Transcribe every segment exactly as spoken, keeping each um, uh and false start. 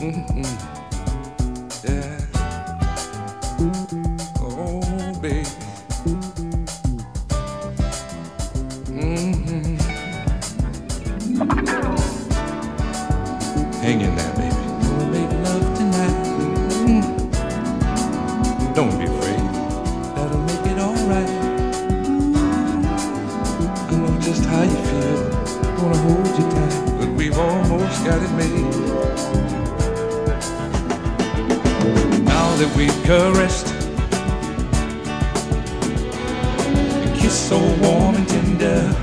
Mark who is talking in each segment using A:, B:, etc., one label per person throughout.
A: Mm-mm. Yeah. Oh, baby. Mm-hmm. Hang in there, baby. We'll make love tonight. Mm-hmm. Don't be afraid. That'll make it alright. I know just how you feel. Gonna hold you tight, but we've almost got it made. Now that we've caressed, a kiss so warm and tender,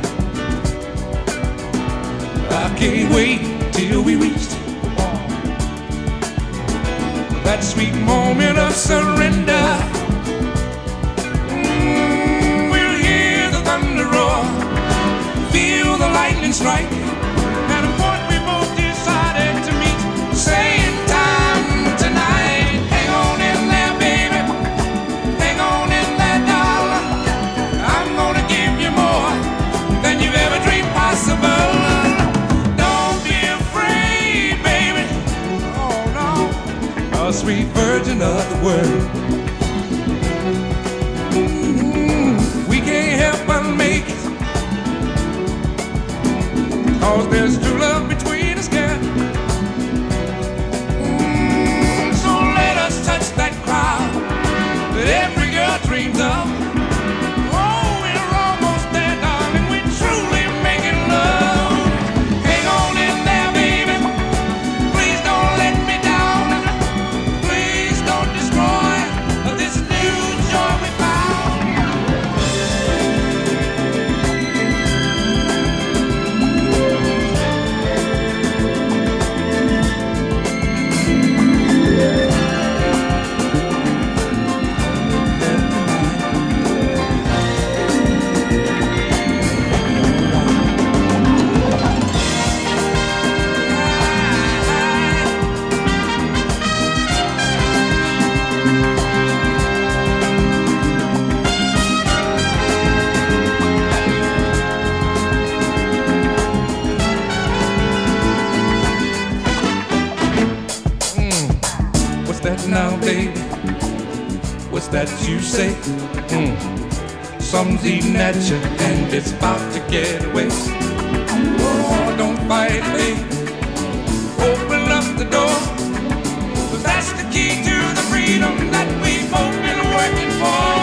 A: I can't wait till we reach that sweet moment of surrender. Mm, we'll hear the thunder roar, feel the lightning strike, and what we both decided to meet, same time tonight. Hang on in there, baby. Hang on in there, darling. I'm gonna give you more than you've ever dreamed possible. Don't be afraid, baby. Oh no, a sweet virgin of the world. Mm-hmm. We can't help but make it, 'cause there's true love between us, girl. Mm, so let us touch that crowd that every girl dreams of. Oh, we're almost there, darling. We're truly making love. Hang on in there, baby. Please don't let me down. Please don't destroy this new joy we found. What's that now, baby? What's that you say? Mm. Something's eating at you and it's about to get away. Oh, don't fight, baby. Open up the door, 'cause that's the key to the freedom that we've both been working for.